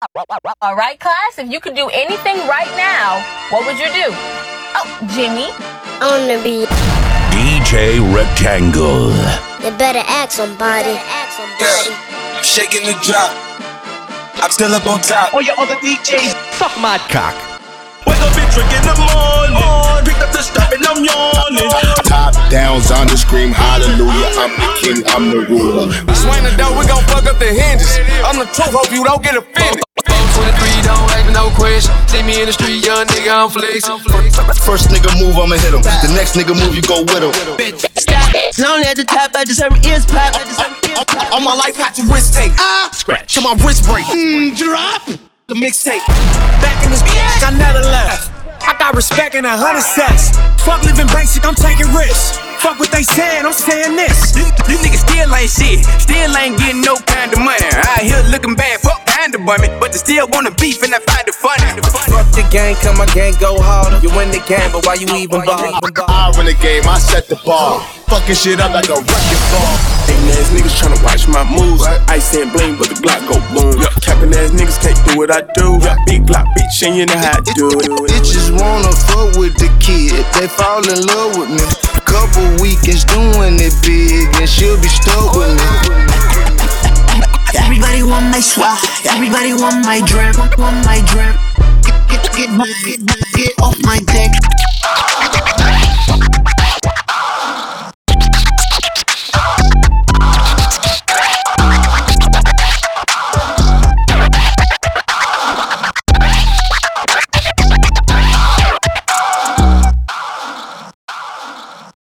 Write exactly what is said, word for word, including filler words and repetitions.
All right, class, if you could do anything right now, what would you do? Oh, Jimmy. I wanna be D J Rectangle. You better ask somebody. Yeah, I'm shaking the drop. I'm still up on top. All your other D Js, Suck my cock. Wake up and drink in the morning. Pick up the stuff and I'm yawning. Top down, Zonda scream hallelujah. I'm the king, I'm the ruler. Swing the door, we gon' fuck up the hinges. I'm the truth, hope you don't get offended. twenty-three, don't ask me no question. See me in the street, young nigga, I'm flexing. First nigga move, I'ma hit him. The next nigga move, you go with him. Lonely at the top, I just heard my ears pop. All my life had to wrist tape. Ah, Scratch. till my wrist break. Mm, drop the mixtape. Back in this bitch, I never left. I got respect and a hundred sets. Fuck living basic, I'm taking risks. Fuck what they saying, I'm saying this. These, these niggas still ain't shit. Still ain't getting no kind of money. Out here looking bad, fuck kind of bummy. But they still wanna beef and I find it funny. Fuck the game, come my gang go harder. You win the game, but why you even bother? I run the game, I set the bar. Fucking shit up like a wrecking ball. Ain't ass niggas tryna watch my moves. Ice and bling, but the Glock go boom. Capping ass niggas can't do what I do. Big Glock bitch, and you know how to do it. Bitches wanna fuck with the kid, they fall in love with me. Couple weekends doing it big, and she'll be stuck with me. Everybody want my swag, everybody want my drip, want my drip. Get, get, get, get, get off my dick.